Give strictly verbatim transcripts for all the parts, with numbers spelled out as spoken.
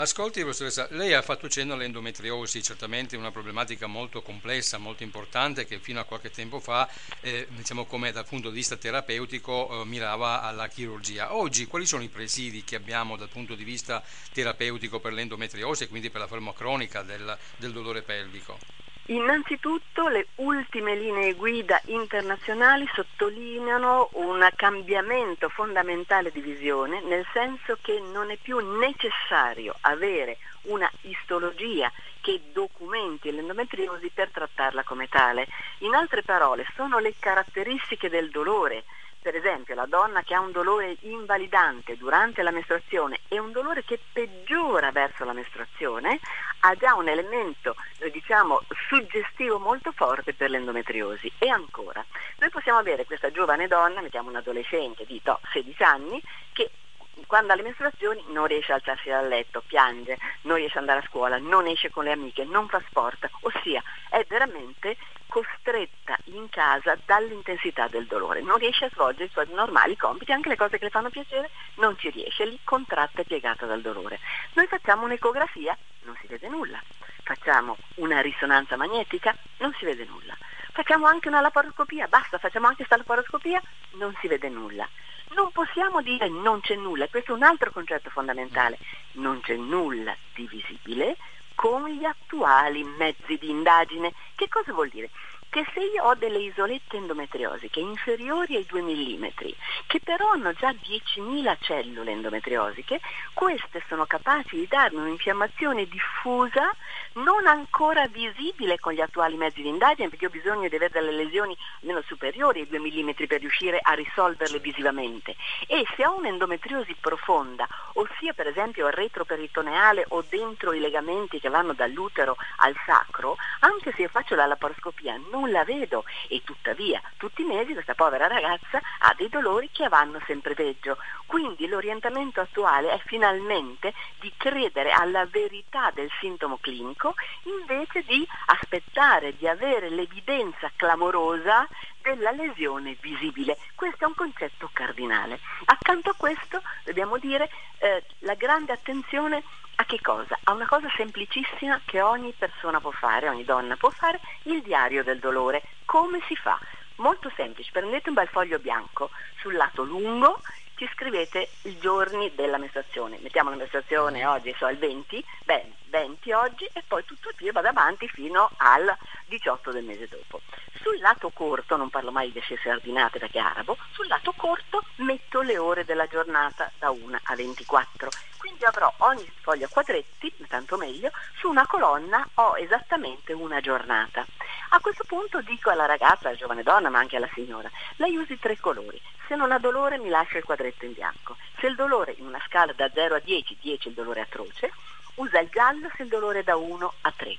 Ascolti, professoressa, lei ha fatto cenno all'endometriosi, certamente una problematica molto complessa, molto importante che fino a qualche tempo fa, eh, diciamo come dal punto di vista terapeutico, eh, mirava alla chirurgia. Oggi quali sono i presidi che abbiamo dal punto di vista terapeutico per l'endometriosi e quindi per la forma cronica del, del dolore pelvico? Innanzitutto le ultime linee guida internazionali sottolineano un cambiamento fondamentale di visione, nel senso che non è più necessario avere una istologia che documenti l'endometriosi per trattarla come tale. In altre parole, sono le caratteristiche del dolore. Per esempio, la donna che ha un dolore invalidante durante la mestruazione e un dolore che peggiora verso la mestruazione ha già un elemento, eh, diciamo, suggestivo molto forte per l'endometriosi. E ancora, noi possiamo avere questa giovane donna, mettiamo un adolescente di to, sedici anni, che quando ha le mestruazioni non riesce a alzarsi dal letto, piange, non riesce ad andare a scuola, non esce con le amiche, non fa sport, ossia è veramente costretta in casa dall'intensità del dolore, non riesce a svolgere i suoi normali compiti, anche le cose che le fanno piacere non ci riesce, lì contratta e piegata dal dolore. Noi facciamo un'ecografia, non si vede nulla, facciamo una risonanza magnetica, non si vede nulla, facciamo anche una laparoscopia, basta, facciamo anche questa laparoscopia, non si vede nulla. Non possiamo dire non c'è nulla, questo è un altro concetto fondamentale, non c'è nulla di visibile con gli attuali mezzi di indagine. Che cosa vuol dire? Che se io ho delle isolette endometriosiche inferiori ai due millimetri, che però hanno già diecimila cellule endometriosiche, queste sono capaci di darmi un'infiammazione diffusa, non ancora visibile con gli attuali mezzi di indagine, perché ho bisogno di avere delle lesioni almeno superiori ai due millimetri per riuscire a risolverle visivamente. E se ho un'endometriosi profonda, ossia per esempio retroperitoneale o dentro i legamenti che vanno dall'utero al sacro, anche se io faccio la laparoscopia non la vedo, e tuttavia tutti i mesi questa povera ragazza ha dei dolori che vanno sempre peggio. Quindi l'orientamento attuale è finalmente di credere alla verità del sintomo clinico invece di aspettare di avere l'evidenza clamorosa della lesione visibile. Questo è un concetto cardinale. Accanto a questo dobbiamo dire eh, la grande attenzione a che cosa? A una cosa semplicissima che ogni persona può fare, ogni donna può fare, il diario del dolore. Come si fa? Molto semplice, prendete un bel foglio bianco, sul lato lungo ci scrivete i giorni della mestruazione, mettiamo la mestruazione oggi, so il venti, bene, venti oggi e poi tutto il più vado avanti fino al diciotto del mese dopo. Sul lato corto, non parlo mai di ascese ordinate perché è arabo, sul lato corto metto le ore della giornata da uno a ventiquattro, quindi avrò ogni foglio a quadretti, tanto meglio, su una colonna ho esattamente una giornata. A questo punto dico alla ragazza, alla giovane donna, ma anche alla signora, lei usi tre colori, se non ha dolore mi lascia il quadretto in bianco, se il dolore in una scala da zero a dieci, dieci è il dolore atroce, usa il giallo se il dolore è da uno a tre.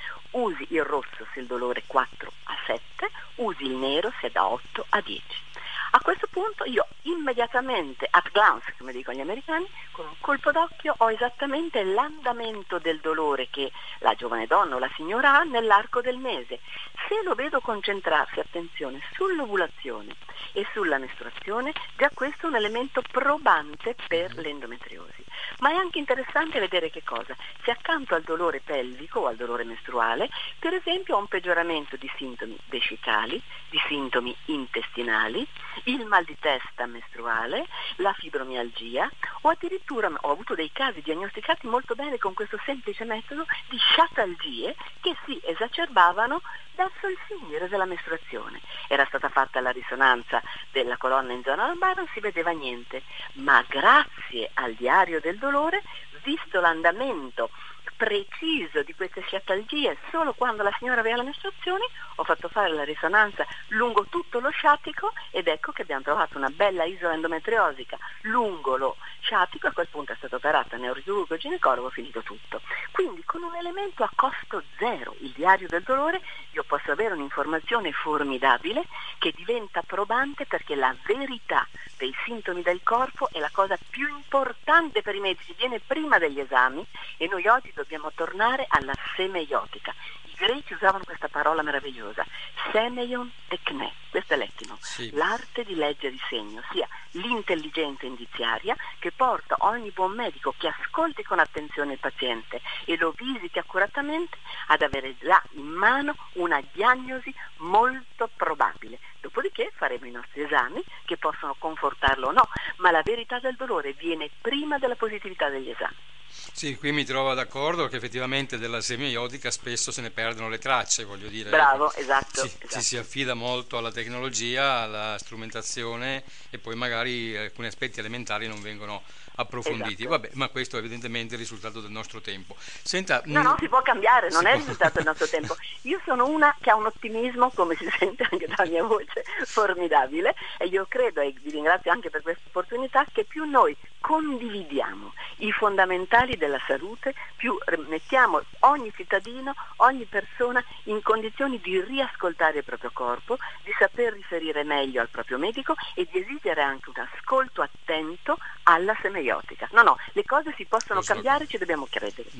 Usi il rosso se il dolore è quattro a sette, usi il nero se è da otto a dieci. A questo punto io immediatamente, at glance, come dicono gli americani, con un colpo d'occhio ho esattamente l'andamento del dolore che la giovane donna o la signora ha nell'arco del mese. Se lo vedo concentrarsi, attenzione, sull'ovulazione e sulla mestruazione, già questo è un elemento probante per l'endometriosi. Ma è anche interessante vedere che cosa? Se accanto al dolore pelvico o al dolore mestruale, per esempio ho un peggioramento di sintomi vescicali, di sintomi intestinali, il mal di testa mestruale, la fibromialgia, o addirittura ho avuto dei casi diagnosticati molto bene con questo semplice metodo di sciatalgie che si esacerbavano verso il finire della mestruazione. Era stata fatta la risonanza della colonna in zona lombare, non si vedeva niente, ma grazie al diario del dolore, visto l'andamento preciso di queste sciatalgie solo quando la signora aveva le mestruazioni, ho fatto fare la risonanza lungo tutto lo sciatico ed ecco che abbiamo trovato una bella isola endometriosica lungo lo sciatico. A quel punto è stata operata neurochirurgo e ginecologo, finito tutto. Quindi con un elemento a costo zero, il diario del dolore, io posso avere un'informazione formidabile che diventa probante, perché la verità dei sintomi del corpo è la cosa più importante per i medici, viene prima degli esami, e noi oggi dobbiamo tornare alla semeiotica. I greci usavano questa parola meravigliosa, semeion tekne, questo è l'ettimo, Sì. l'arte di leggere i segni, ossia l'intelligenza indiziaria che porta ogni buon medico che ascolti con attenzione il paziente e lo visiti accuratamente ad avere già in mano una diagnosi molto probabile. Dopodiché faremo i nostri esami che possono confortarlo o no, ma la verità del dolore viene prima della positività degli esami. Sì, qui mi trovo d'accordo che effettivamente della semiotica spesso se ne perdono le tracce, voglio dire, ecco. Bravo, esatto, Ci, ci si esatto. affida molto alla tecnologia, alla strumentazione e poi magari alcuni aspetti elementari non vengono approfonditi. Esatto. Vabbè, ma questo è evidentemente il risultato del nostro tempo. Senta, No, mh, no, si può cambiare, si non è può... il risultato del nostro tempo. Io sono una che ha un ottimismo, come si sente anche dalla mia voce, formidabile, e io credo, e vi ringrazio anche per questa opportunità, che più noi condividiamo i fondamentali della salute, più mettiamo ogni cittadino, ogni persona in condizioni di riascoltare il proprio corpo, di saper riferire meglio al proprio medico e di esigere anche un ascolto attento alla semeiotica. No, no, le cose si possono Lo so. cambiare, ci dobbiamo credere.